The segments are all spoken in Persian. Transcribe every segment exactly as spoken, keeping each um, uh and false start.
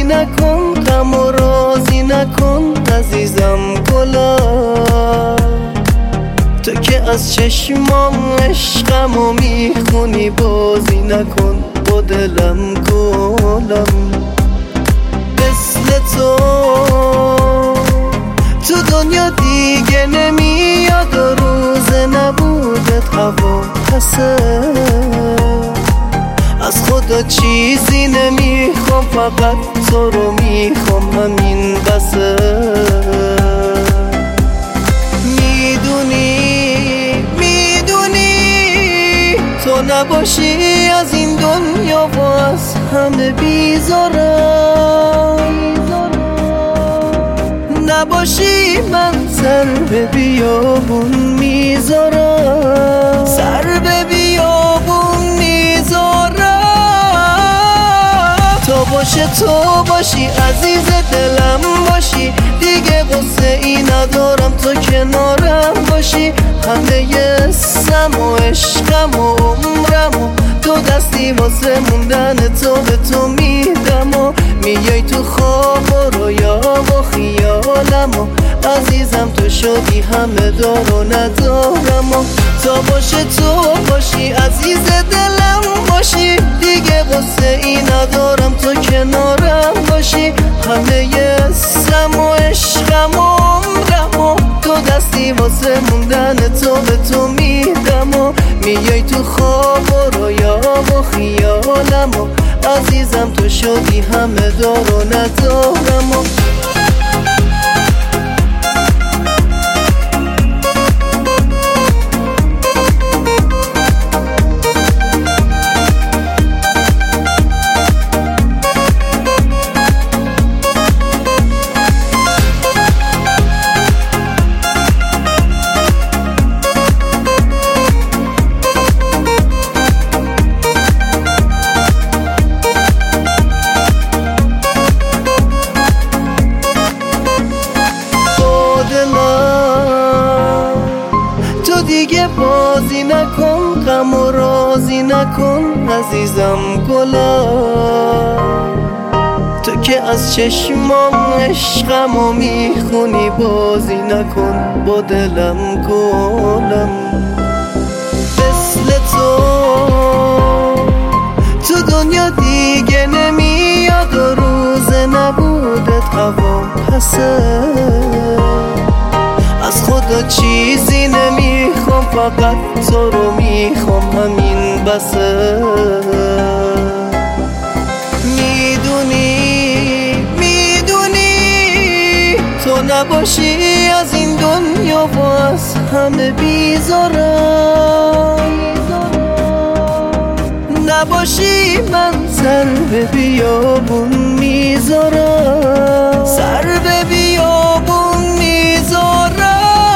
نکن، غم و رازی نکن عزیزم گلا. تو که از چشمام عشقمو میخونی بازی نکن با دلم گلم. مثل تو تو دنیا دیگه نمیاد و روز نبودت هوا پسه. از خدا چیزی نمیخوام، فقط تو رو میخوام، همین بسه. میدونی میدونی تو نباشی از این دنیا و از همه بیزارم. نباشی من سر به بیابون میذارم، سر به بیابون میذارم. تو باشه تو باشی عزیز دلم باشی، دیگه غصه ای ندارم تو کنارم باشی. همه اسم و عشقم و عمرم و تو دستی واسه موندن تو به تو میدم. و میای تو خواب و رویا و خیالم و عزیزم تو شدی همه دار و ندارم. و تا باشه تو باشی عزیز دلم باشی، دیگه غصه ای ندارم تو کنارم باشی. همه اسم و عشقم و عمرم و تو دستی واسه موندن تو به تو میدم. و میای تو خواب و رویا و خیالم و عزیزم تو شدی همه دار و ندارم. و تو دیگه بازی نکن، غم و رازی نکن عزیزم گلا. تو که از چشمام عشقمو میخونی بازی نکن با دلم گلم. مثل تو تو دنیا دیگه نمیاد و روز نبودت هوا پسه. از خدا چیزی نمیخوام، فقط تو رو میخوام، همین بسه. میدونی میدونی تو نباشی از این دنیا و از همه بیزارم. نباشی من سر به بیابون میذارم، سر به بیابون میذارم.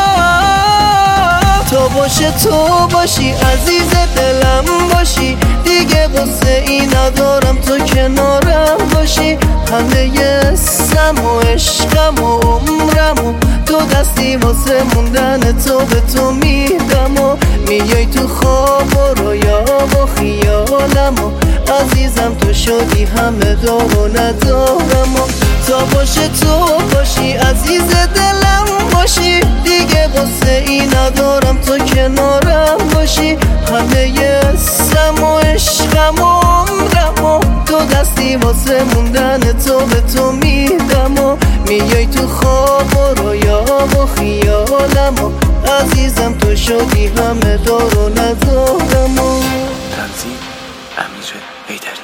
تو باشه تو باشی عزیز دلم باشی، دیگه غصه ای ندارم تو کنارم باشی. همه اسم و عشقم و عمرم و تو دستی واسه موندن تو به تو میدم. و میای تو خواب و رویا و خیالم و عزیزم تو شدی همه دار و ندارم. و تا باشه تو باشی عزیز دلم باشی، دیگه غصه ای ندارم تو کنارم باشی. همه اسم و عشقم و عمرم و تو دستی واسه موندن تو به تو میدم. و میای تو خواب و رویا و خیالم و عزیزم تو شدی همه دار و ندارم. و تنظیم امیر حیدری.